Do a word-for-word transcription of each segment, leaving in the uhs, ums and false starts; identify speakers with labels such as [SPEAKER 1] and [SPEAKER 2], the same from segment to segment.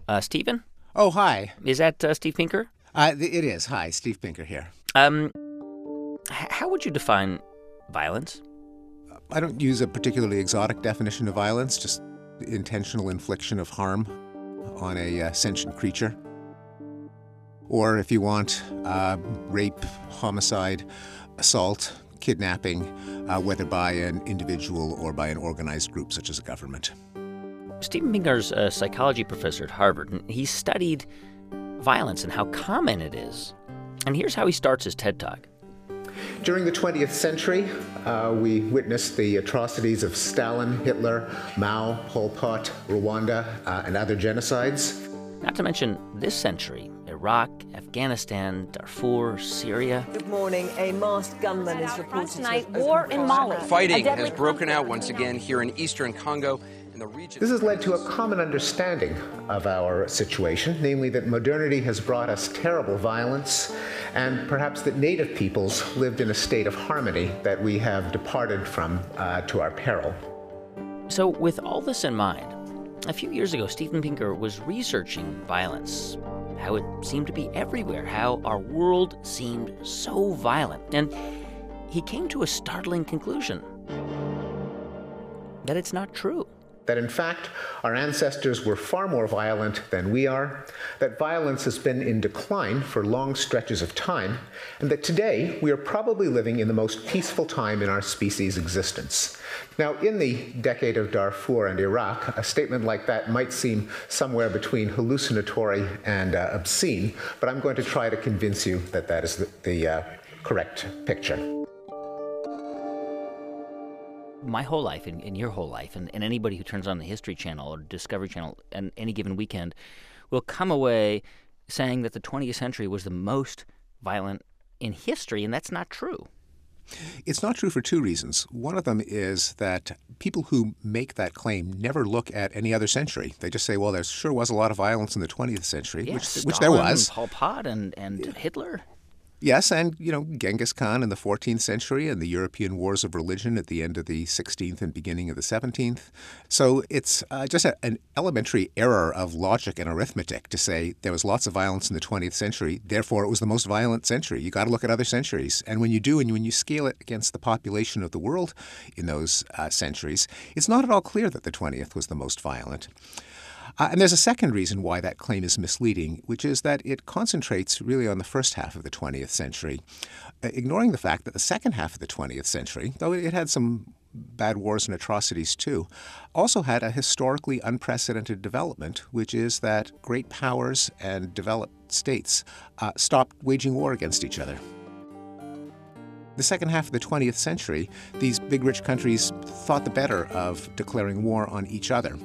[SPEAKER 1] Uh, Stephen?
[SPEAKER 2] Oh, hi.
[SPEAKER 1] Is that uh, Steve Pinker?
[SPEAKER 2] Uh, it is. Hi, Steve Pinker here.
[SPEAKER 1] Um, h- how would you define violence?
[SPEAKER 2] I don't use a particularly exotic definition of violence, just intentional infliction of harm on a uh, sentient creature. Or, if you want, uh, rape, homicide, assault, kidnapping, uh, whether by an individual or by an organized group such as a government.
[SPEAKER 1] Steven Pinker's a psychology professor at Harvard, and he studied violence and how common it is. And here's how he starts his TED Talk.
[SPEAKER 3] During the twentieth century, uh, we witnessed the atrocities of Stalin, Hitler, Mao, Pol Pot, Rwanda, uh, and other genocides.
[SPEAKER 1] Not to mention this century, Iraq, Afghanistan, Darfur, Syria.
[SPEAKER 4] Good morning. A masked gunman is reported
[SPEAKER 5] tonight. War in Mali.
[SPEAKER 6] Fighting has broken out once again here in eastern Congo. In the region.
[SPEAKER 3] This has led to a common understanding of our situation, namely that modernity has brought us terrible violence, and perhaps that native peoples lived in a state of harmony that we have departed from uh, to our peril.
[SPEAKER 1] So with all this in mind, a few years ago, Steven Pinker was researching violence, how it seemed to be everywhere, how our world seemed so violent. And he came to a startling conclusion, that it's not true.
[SPEAKER 3] That in fact, our ancestors were far more violent than we are, that violence has been in decline for long stretches of time, and that today we are probably living in the most peaceful time in our species' existence. Now, in the decade of Darfur and Iraq, a statement like that might seem somewhere between hallucinatory and uh, obscene, but I'm going to try to convince you that that is the, the uh, correct picture.
[SPEAKER 1] My whole life, and, and your whole life, and, and anybody who turns on the History Channel or Discovery Channel on any given weekend will come away saying that the twentieth century was the most violent in history, and that's not true.
[SPEAKER 2] It's not true for two reasons. One of them is that people who make that claim never look at any other century. They just say, well, there sure was a lot of violence in the twentieth century,
[SPEAKER 1] Yeah,
[SPEAKER 2] which,
[SPEAKER 1] Stalin,
[SPEAKER 2] which there was.
[SPEAKER 1] Pol Pot and, and yeah. Hitler.
[SPEAKER 2] Yes, and, you know, Genghis Khan in the fourteenth century and the European wars of religion at the end of the sixteenth and beginning of the seventeenth. So it's uh, just a, an elementary error of logic and arithmetic to say there was lots of violence in the twentieth century, therefore it was the most violent century. You got to look at other centuries. And when you do, and when you scale it against the population of the world in those uh, centuries, it's not at all clear that the twentieth was the most violent. Uh, and there's a second reason why that claim is misleading, which is that it concentrates really on the first half of the twentieth century, uh, ignoring the fact that the second half of the twentieth century, though it had some bad wars and atrocities too, also had a historically unprecedented development, which is that great powers and developed states uh, stopped waging war against each other. The second half of the twentieth century, these big rich countries thought the better of declaring war on each other.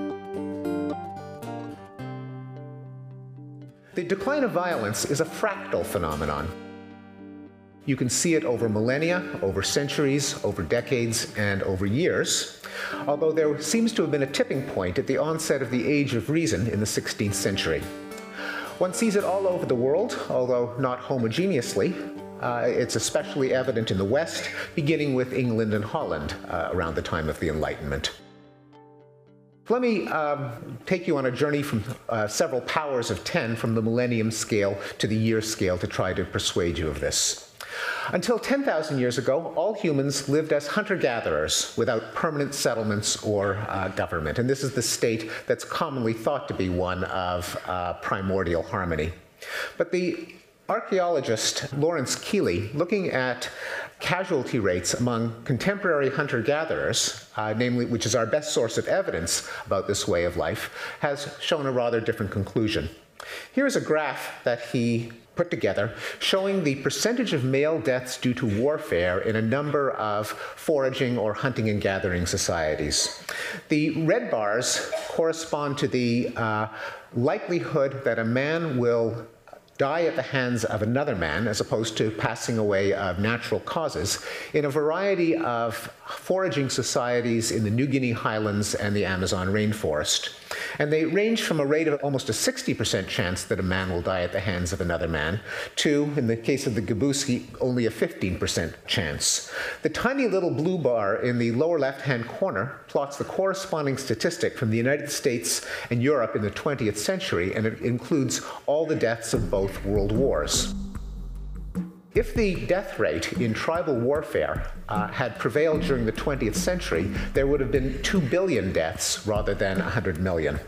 [SPEAKER 3] The decline of violence is a fractal phenomenon. You can see it over millennia, over centuries, over decades, and over years, although there seems to have been a tipping point at the onset of the Age of Reason in the sixteenth century. One sees it all over the world, although not homogeneously. Uh, it's especially evident in the West, beginning with England and Holland uh, around the time of the Enlightenment. Let me um, take you on a journey from uh, several powers of ten from the millennium scale to the year scale to try to persuade you of this. Until ten thousand years ago, all humans lived as hunter-gatherers without permanent settlements or uh, government. And this is the state that's commonly thought to be one of uh, primordial harmony. But the archaeologist Lawrence Keeley, looking at casualty rates among contemporary hunter-gatherers, uh, namely, which is our best source of evidence about this way of life, has shown a rather different conclusion. Here's a graph that he put together showing the percentage of male deaths due to warfare in a number of foraging or hunting and gathering societies. The red bars correspond to the uh, likelihood that a man will die at the hands of another man, as opposed to passing away of natural causes, in a variety of foraging societies in the New Guinea highlands and the Amazon rainforest. And they range from a rate of almost a sixty percent chance that a man will die at the hands of another man to, in the case of the Gabouski, only a fifteen percent chance. The tiny little blue bar in the lower left-hand corner plots the corresponding statistic from the United States and Europe in the twentieth century, and it includes all the deaths of both world wars. If the death rate in tribal warfare uh, had prevailed during the twentieth century, there would have been two billion deaths rather than one hundred million.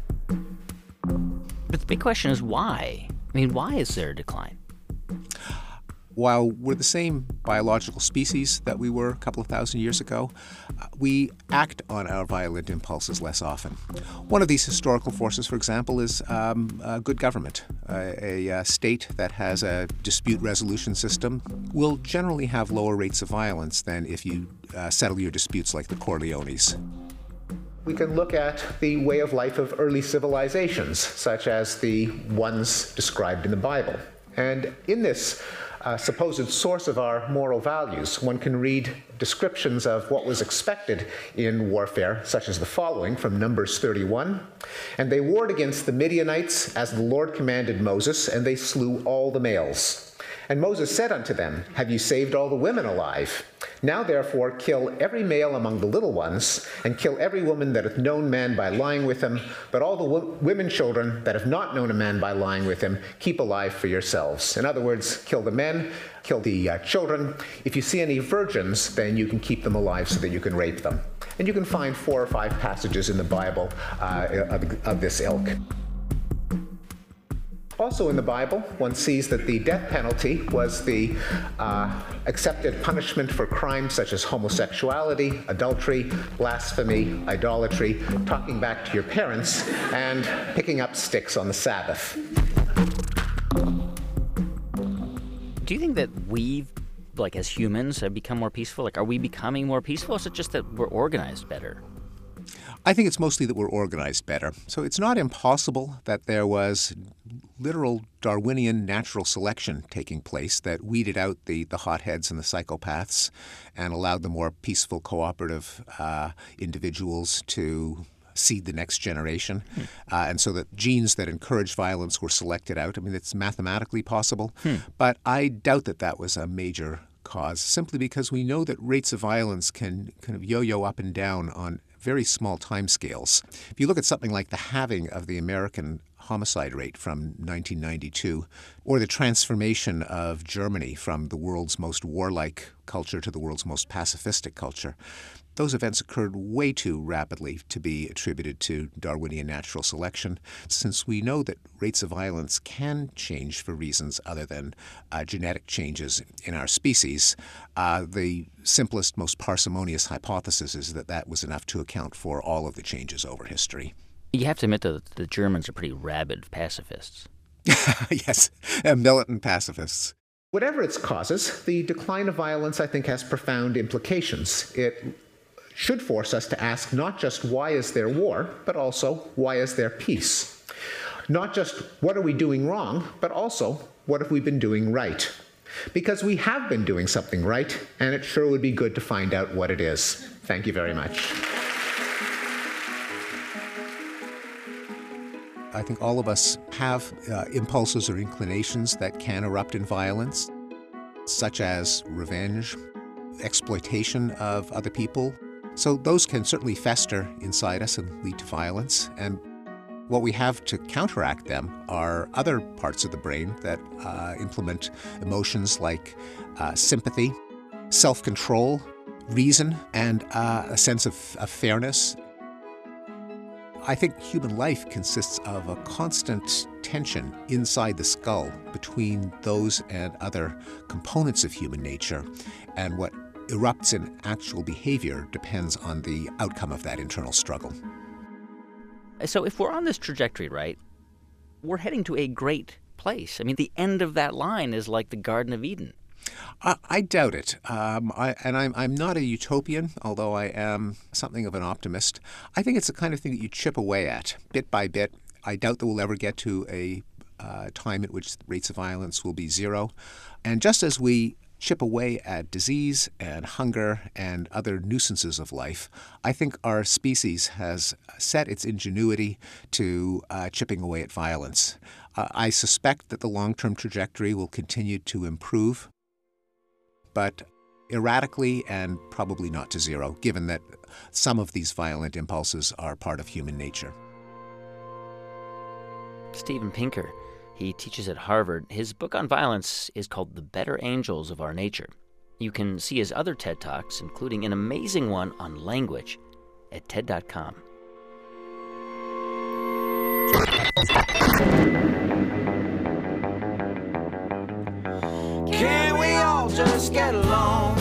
[SPEAKER 1] But the big question is why? I mean, why is there a decline?
[SPEAKER 2] While we're the same biological species that we were a couple of thousand years ago, uh, we act on our violent impulses less often. One of these historical forces, for example, is um, uh, good government. Uh, a uh, state that has a dispute resolution system will generally have lower rates of violence than if you uh, settle your disputes like the Corleones.
[SPEAKER 3] We can look at the way of life of early civilizations, such as the ones described in the Bible. And in this uh, supposed source of our moral values, one can read descriptions of what was expected in warfare, such as the following from Numbers thirty-one. And they warred against the Midianites as the Lord commanded Moses, and they slew all the males. And Moses said unto them, Have you saved all the women alive? Now therefore kill every male among the little ones, and kill every woman that hath known man by lying with him, but all the wo- women children that have not known a man by lying with him, keep alive for yourselves. In other words, kill the men, kill the uh, children. If you see any virgins, then you can keep them alive so that you can rape them. And you can find four or five passages in the Bible uh, of, of this ilk. Also in the Bible, one sees that the death penalty was the uh, accepted punishment for crimes such as homosexuality, adultery, blasphemy, idolatry, talking back to your parents, and picking up sticks on the Sabbath.
[SPEAKER 1] Do you think that we've, like as humans, have become more peaceful? Like, are we becoming more peaceful, or is it just that we're organized better?
[SPEAKER 2] I think it's mostly that we're organized better. So it's not impossible that there was literal Darwinian natural selection taking place that weeded out the, the hotheads and the psychopaths and allowed the more peaceful, cooperative uh, individuals to seed the next generation. Hmm. Uh, and so that genes that encouraged violence were selected out. I mean, it's mathematically possible. Hmm. But I doubt that that was a major cause, simply because we know that rates of violence can kind of yo-yo up and down on very small timescales. If you look at something like the halving of the American homicide rate from nineteen ninety-two, or the transformation of Germany from the world's most warlike culture to the world's most pacifistic culture, those events occurred way too rapidly to be attributed to Darwinian natural selection, since we know that rates of violence can change for reasons other than uh, genetic changes in our species. Uh, the simplest, most parsimonious hypothesis is that that was enough to account for all of the changes over history.
[SPEAKER 1] You have to admit, though, that the Germans are pretty rabid pacifists.
[SPEAKER 2] Yes, uh, militant pacifists.
[SPEAKER 3] Whatever its causes, the decline of violence, I think, has profound implications. It should force us to ask not just why is there war, but also why is there peace? Not just what are we doing wrong, but also what have we been doing right? Because we have been doing something right, and it sure would be good to find out what it is. Thank you very much.
[SPEAKER 2] I think all of us have uh, impulses or inclinations that can erupt in violence, such as revenge, exploitation of other people. So those can certainly fester inside us and lead to violence. And what we have to counteract them are other parts of the brain that uh, implement emotions like uh, sympathy, self-control, reason, and uh, a sense of, of fairness. I think human life consists of a constant tension inside the skull between those and other components of human nature, and what erupts in actual behavior depends on the outcome of that internal struggle.
[SPEAKER 1] So if we're on this trajectory, right, we're heading to a great place. I mean, the end of that line is like the Garden of Eden.
[SPEAKER 2] I, I doubt it. Um, I, and I'm, I'm not a utopian, although I am something of an optimist. I think it's the kind of thing that you chip away at, bit by bit. I doubt that we'll ever get to a uh, time at which rates of violence will be zero. And just as we chip away at disease and hunger and other nuisances of life, I think our species has set its ingenuity to uh, chipping away at violence. Uh, I suspect that the long-term trajectory will continue to improve, but erratically and probably not to zero, given that some of these violent impulses are part of human nature.
[SPEAKER 1] Steven Pinker, he teaches at Harvard. His book on violence is called The Better Angels of Our Nature. You can see his other TED Talks, including an amazing one on language, at T E D dot com.
[SPEAKER 5] Can we all just get along?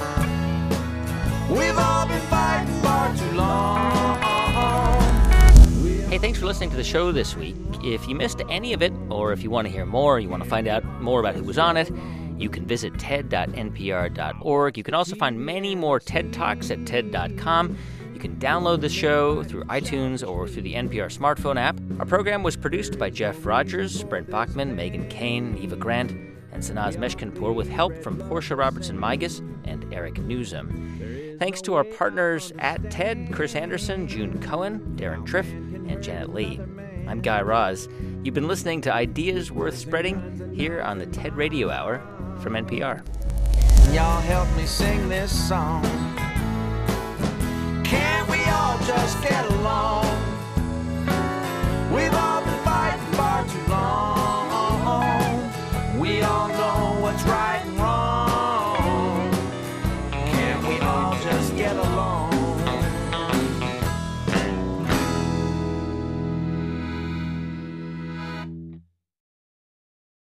[SPEAKER 5] We've all been fighting far too long.
[SPEAKER 1] Hey, thanks for listening to the show this week. If you missed any of it, or if you want to hear more, you want to find out more about who was on it, you can visit T E D dot N P R dot org. You can also find many more TED Talks at T E D dot com. You can download the show through iTunes or through the N P R smartphone app. Our program was produced by Jeff Rogers, Brent Bachman, Megan Kane, Eva Grant, and Sanaz Meshkinpour, with help from Portia Robertson-Migas and Eric Newsom. Thanks to our partners at TED, Chris Anderson, June Cohen, Darren Triff, and Janet Lee. I'm Guy Raz. You've been listening to Ideas Worth Spreading here on the TED Radio Hour from N P R.
[SPEAKER 5] Y'all help me sing this song. Can we all just get along? We've all been fighting far too long. We all know what's right and wrong. Can we all just get along?